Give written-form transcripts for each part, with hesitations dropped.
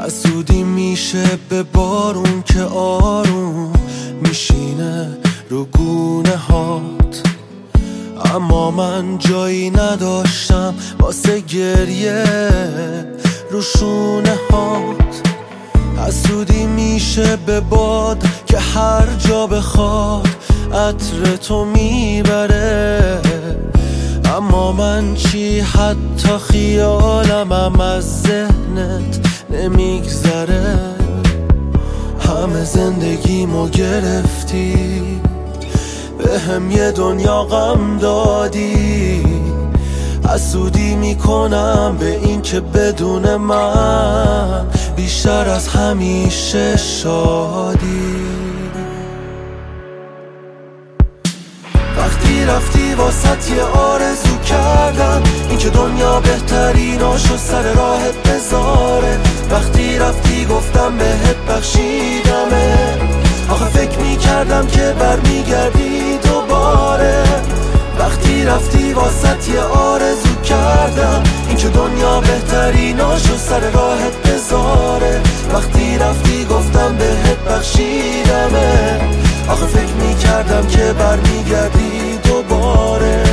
حسودی میشه به بارون که آروم میشینه رو گونه هات، اما من جایی نداشتم واسه گریه رو شونه هات. حسودی میشه به باد که هر جا بخواد عطر تو میبره، اما من چی حتی خیالمم از ذهنت نمیگذره. همه زندگیمو گرفتی، به هم یه دنیا غم دادی. حسودی میکنم به این که بدون من بیشتر از همیشه شادی. وقتی رفتی واسط یه آرزو کردم، این که دنیا بهتریناشو سر راهت بذاره. وقتی رفتی گفتم بهت بخشیدمه، آخه فکر میکردم که برمیگردی دوباره. وقتی رفتی واسط یه آرزو کردم، این که دنیا بهتریناشو سر راهت بذاره. وقتی رفتی گفتم بهت بخشیدمه، آخه فکر میکردم که برمیگردی دوباره.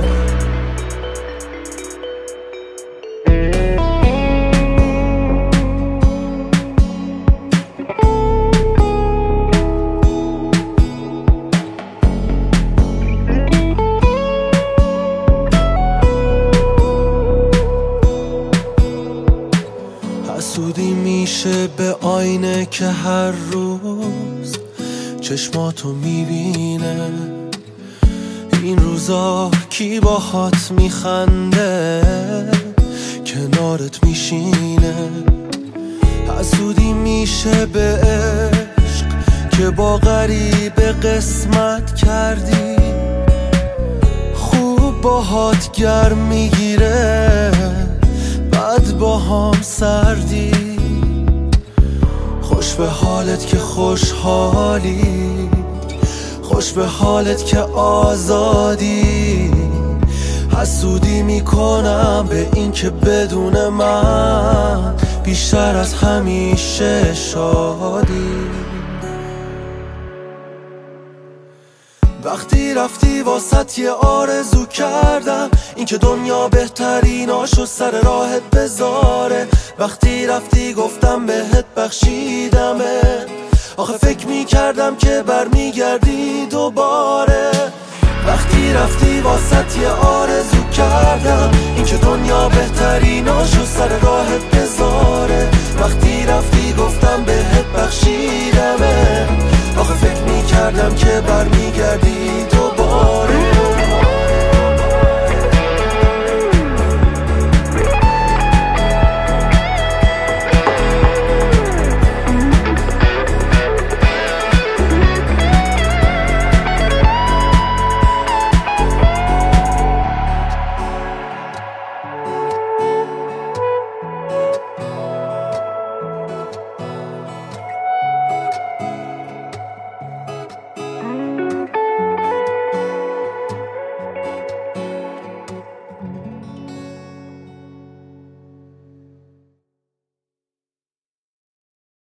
حسودی میشه به آینه که هر روز چشماتو میبینه. این روزا کی باهات میخنده کنارت میشینه. حسودی میشه به عشق که با غریبه قسمت کردی، خوب باهات گرم میگیره بعد با هم سردی. خوش به حالت که خوشحالی، خوش به حالت که آزادی. حسودی میکنم به این که بدون من بیشتر از همیشه شادی. وقتی رفتی واسط یه آرزو کردم، این که دنیا بهتریناشو سر راهت بذاره. وقتی رفتی گفتم بهت بخشیدمه، آخه فکر میکردم که برمیگردی دوباره. وقتی رفتی واسط یه آرزو کردم، این که دنیا بهتریناشو